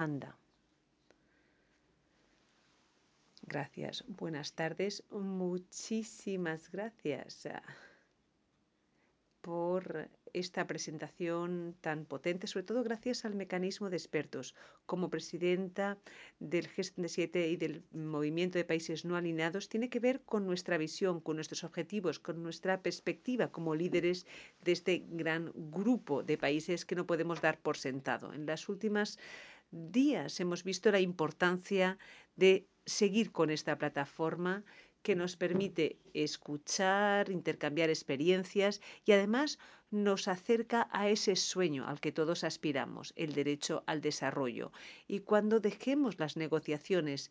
Irlanda. Gracias. Buenas tardes. Muchísimas gracias por esta presentación tan potente, sobre todo gracias al mecanismo de expertos. Como presidenta del G77 y del Movimiento de Países No Alineados, tiene que ver con nuestra visión, con nuestros objetivos, con nuestra perspectiva como líderes de este gran grupo de países que no podemos dar por sentado. En los últimos días hemos visto la importancia de seguir con esta plataforma que nos permite escuchar, intercambiar experiencias y además nos acerca a ese sueño al que todos aspiramos, el derecho al desarrollo. Y cuando dejemos las negociaciones,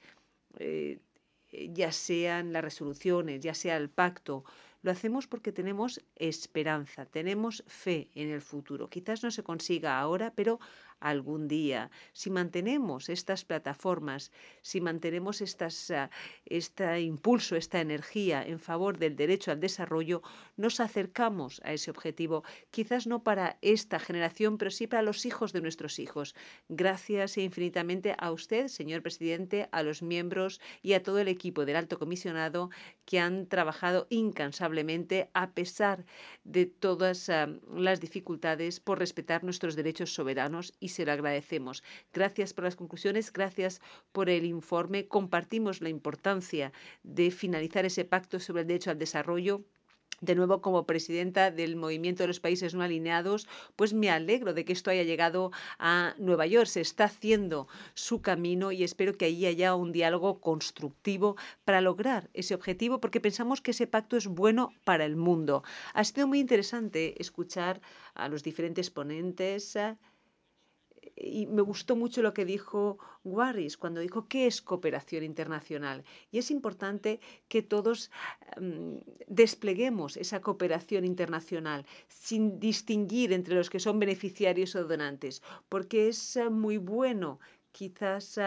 ya sean las resoluciones, ya sea el pacto, lo hacemos porque tenemos esperanza, tenemos fe en el futuro. Quizás no se consiga ahora, pero algún día. Si mantenemos estas plataformas, si mantenemos este impulso, esta energía en favor del derecho al desarrollo, nos acercamos a ese objetivo. Quizás no para esta generación, pero sí para los hijos de nuestros hijos. Gracias infinitamente a usted, señor presidente, a los miembros y a todo el equipo del Alto Comisionado que han trabajado incansablemente a pesar de todas las dificultades por respetar nuestros derechos soberanos y se lo agradecemos. Gracias por las conclusiones, gracias por el informe. Compartimos la importancia de finalizar ese pacto sobre el derecho al desarrollo. De nuevo, como presidenta del Movimiento de los Países No Alineados, pues me alegro de que esto haya llegado a Nueva York. Se está haciendo su camino y espero que allí haya un diálogo constructivo para lograr ese objetivo, porque pensamos que ese pacto es bueno para el mundo. Ha sido muy interesante escuchar a los diferentes ponentes. Y me gustó mucho lo que dijo Waris cuando dijo qué es cooperación internacional. Y es importante que todos despleguemos esa cooperación internacional sin distinguir entre los que son beneficiarios o donantes, porque es muy bueno quizás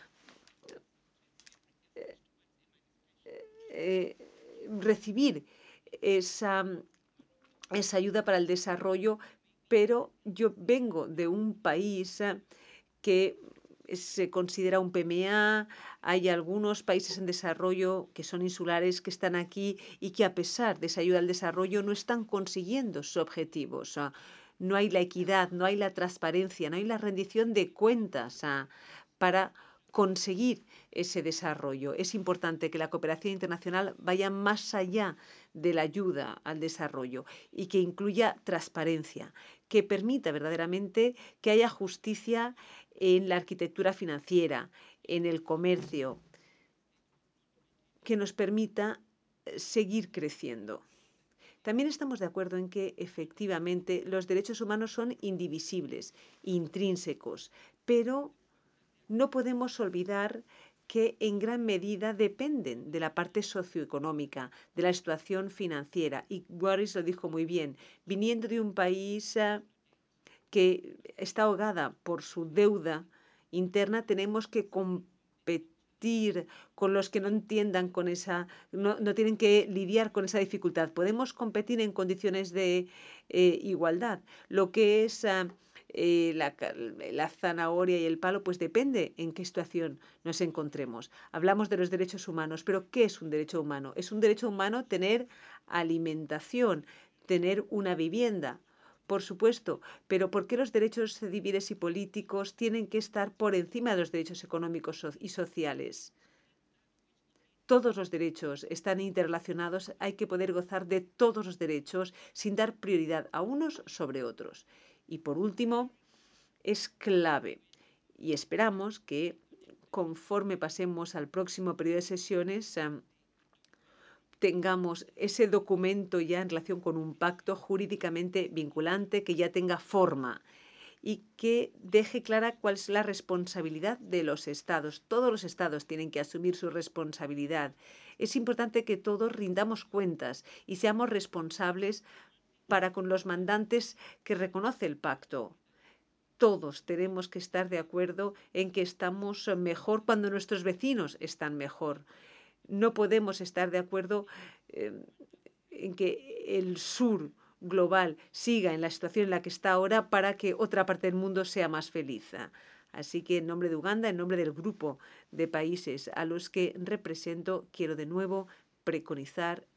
recibir esa ayuda para el desarrollo, pero yo vengo de un país que se considera un PMA, hay algunos países en desarrollo que son insulares que están aquí y que a pesar de esa ayuda al desarrollo no están consiguiendo sus objetivos. No hay la equidad, no hay la transparencia, no hay la rendición de cuentas para conseguir ese desarrollo. Es importante que la cooperación internacional vaya más allá de la ayuda al desarrollo y que incluya transparencia, que permita verdaderamente que haya justicia en la arquitectura financiera, en el comercio, que nos permita seguir creciendo. También estamos de acuerdo en que efectivamente los derechos humanos son indivisibles, intrínsecos, pero no podemos olvidar que en gran medida dependen de la parte socioeconómica, de la situación financiera. Y Boris lo dijo muy bien, viniendo de un país que está ahogada por su deuda interna, tenemos que competir con los que no entiendan con esa, no tienen que lidiar con esa dificultad. Podemos competir en condiciones de igualdad. Lo que es la zanahoria y el palo, pues depende en qué situación nos encontremos. Hablamos de los derechos humanos, pero ¿qué es un derecho humano? Es un derecho humano tener alimentación, tener una vivienda. Por supuesto, pero ¿por qué los derechos civiles y políticos tienen que estar por encima de los derechos económicos y sociales? Todos los derechos están interrelacionados, hay que poder gozar de todos los derechos sin dar prioridad a unos sobre otros. Y por último, es clave y esperamos que conforme pasemos al próximo periodo de sesiones, tengamos ese documento ya en relación con un pacto jurídicamente vinculante que ya tenga forma y que deje clara cuál es la responsabilidad de los Estados. Todos los Estados tienen que asumir su responsabilidad. Es importante que todos rindamos cuentas y seamos responsables para con los mandantes que reconoce el pacto. Todos tenemos que estar de acuerdo en que estamos mejor cuando nuestros vecinos están mejor. No podemos estar de acuerdo en que el sur global siga en la situación en la que está ahora para que otra parte del mundo sea más feliz. Así que en nombre de Uganda, en nombre del grupo de países a los que represento, quiero de nuevo preconizar